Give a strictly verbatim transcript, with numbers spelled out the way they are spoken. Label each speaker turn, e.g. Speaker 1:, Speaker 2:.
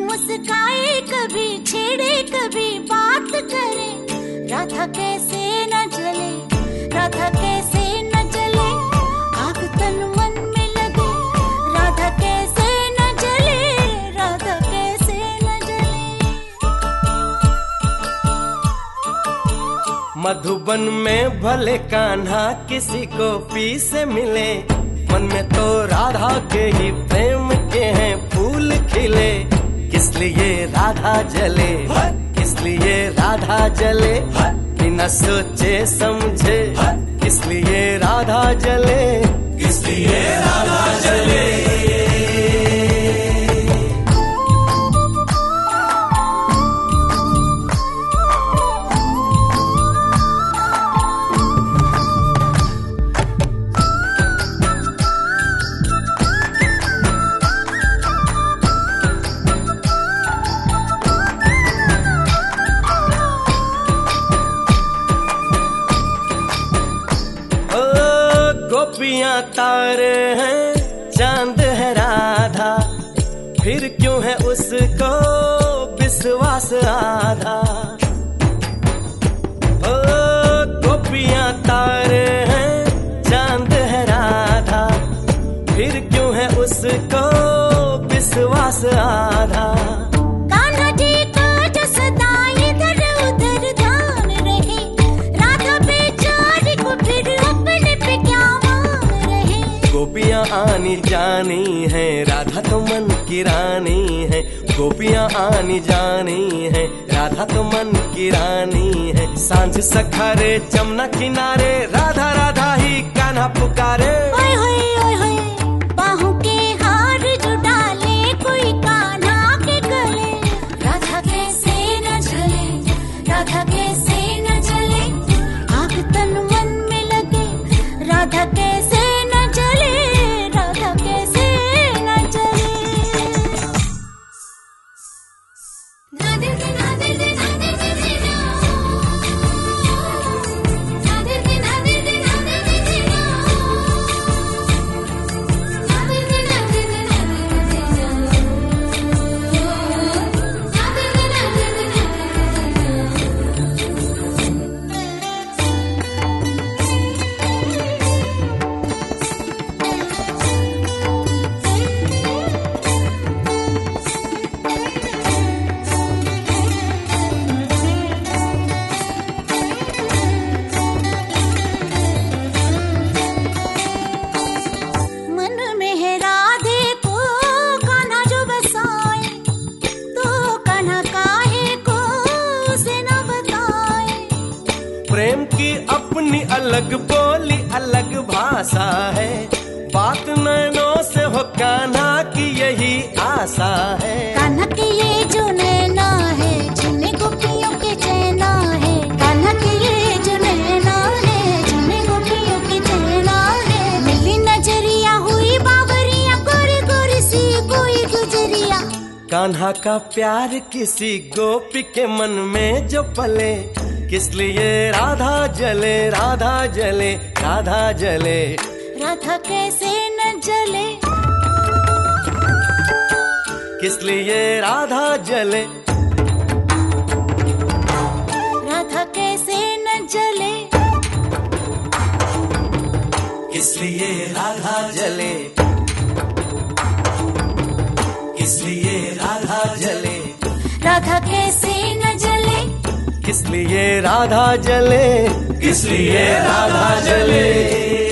Speaker 1: मुस्काए कभी, छेड़े कभी, बात करे, राधा कैसे न जले, राधा कैसे न जले, आग तन मन में लगे, राधा कैसे न जले, राधा कैसे न जले।
Speaker 2: मधुबन में भले कान्हा किसी को पी से मिले, मन में तो राधा के ही प्रेम के हैं फूल खिले। किस लिए राधा जले, किस लिए राधा जले, बिना सोचे समझे, किस लिए राधा जले, किस लिए राधा जले। गोपियां तारे हैं, चांद है राधा, फिर क्यों है उसको विश्वास आधा। ओ गोपियां तारे हैं, चांद है राधा, फिर क्यों है उसको विश्वास आधा।
Speaker 1: कान्हा जी को जो सदा इधर उधर ध्यान रहे, राधा बेचारी को फिर अपने पे क्या
Speaker 2: गोपियां आनी जानी है, राधा तो मन की रानी है। गोपियां आनी जानी है, राधा तो मन की रानी है। सांझ सखारे जमुना किनारे, राधा राधा ही कान्हा पुकारे।
Speaker 1: ओए होए ओए होए, बाहों के हार जो डाले कोई कान्हा के गले, राधा कैसे न जले, राधा कैसे न जले, आग तन मन में लगे, राधा कैसे
Speaker 2: प्रेम की अपनी अलग बोली अलग भाषा है, बात नैनों से हो कान्हा की यही आशा है।
Speaker 1: कान्हा के ये जो नैना है, जिन्हें गोपियों के चैना है, कान्हा के ये जो नैना है, जिन्हें गोपियों के चैना है। मिली नजरिया हुई बावरिया, गोरी गोरी सी कोई गुजरिया।
Speaker 2: कान्हा का प्यार किसी गोपी के मन में जो पले, किस लिए राधा जले, राधा जले, राधा जले,
Speaker 1: राधा कैसे न जले,
Speaker 2: किस लिए राधा जले,
Speaker 1: राधा कैसे न जले,
Speaker 2: किस लिए राधा जले, किस लिए राधा जले,
Speaker 1: राधा कैसे न जले,
Speaker 2: किस लिए राधा जले, किस लिए राधा जले।